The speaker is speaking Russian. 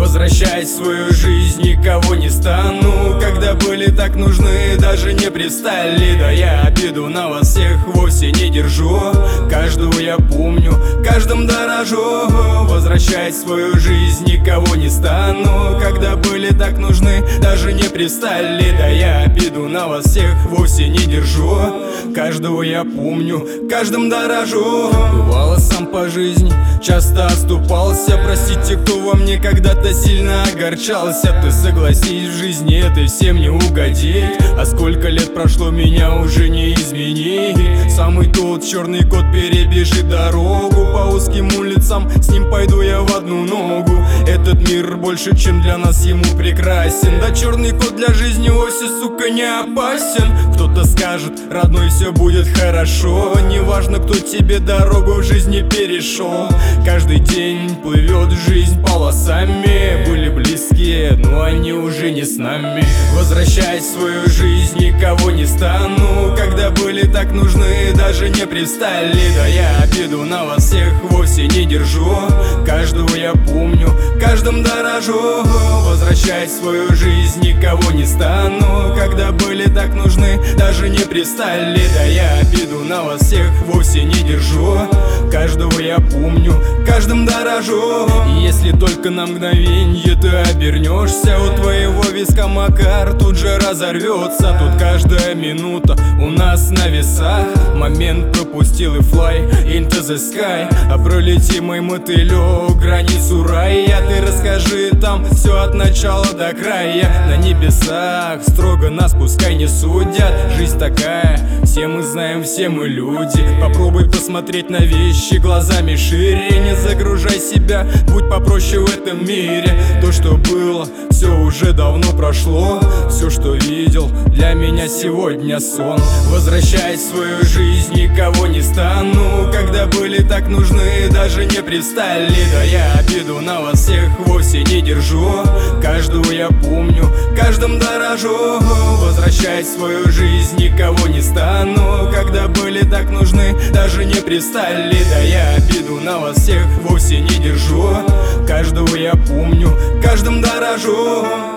Возвращать свою жизнь никого не стану. Когда были так нужны, даже не пристали. Да я обиду на вас всех вовсе не держу. Каждого я помню, каждым дорожу. Возвращать свою жизнь никого не стану. Когда были так нужны, даже не пристали. Да я обиду на вас всех вовсе не держу. Каждого я помню, каждым дорожу. Бывало сам по жизни, часто оступался. Простите, кто во мне когда-то сильно огорчался. Ты согласись, в жизни этой всем не угодить. А сколько лет прошло, меня уже не изменить. Самый тот черный кот перебежит дорогу по узким улицам, с ним пойду я в одну ногу. Этот мир больше, чем для нас, ему прекрасен. Да черный кот для жизни вовсе, сука, не опасен. Кто-то скажет, родной, все будет хорошо. Неважно, кто тебе дорогу в жизни перешел. Каждый день плывет жизнь полосами. Были близкие, но они уже не с нами. Возвращать свою жизнь никого не стану. Когда были так нужны, даже не пристали. Да я обиду на вас всех вовсе не держу. Каждого я помню, каждым дорожу. Возвращать свою жизнь никого не стану. Когда были так нужны, даже не пристали. Да я обиду на вас всех вовсе не держу. Каждого я помню, каждым дорожу. И если только на мгновенье ты обернешься, у твоего виска Макар тут же разорвется. Тут каждая минута у нас на весах. Момент пропустил и fly into the sky. А пролети, мой мотылек, границу рая. Ты расскажи там все от начала до края. На небесах строго нас пускай не судят. Жизнь такая, все мы знаем, все мы люди. Попробуй посмотреть на вещи глазами шире. Не загружай себя, будь попроще в этом мире. То, что было, все уже давно прошло. Все, что видел, для меня сегодня сон. Возвращать свою жизнь никого не стану. Когда были так нужны, даже не пристали. Да я обиду на вас всех вовсе не держу. Каждого я помню, каждым дорожу. Возвращать свою жизнь никого не стану. Когда были так нужны, даже не пристали. Да я обиду на вас всех вовсе не держу. Каждого я помню, каждым дорожу.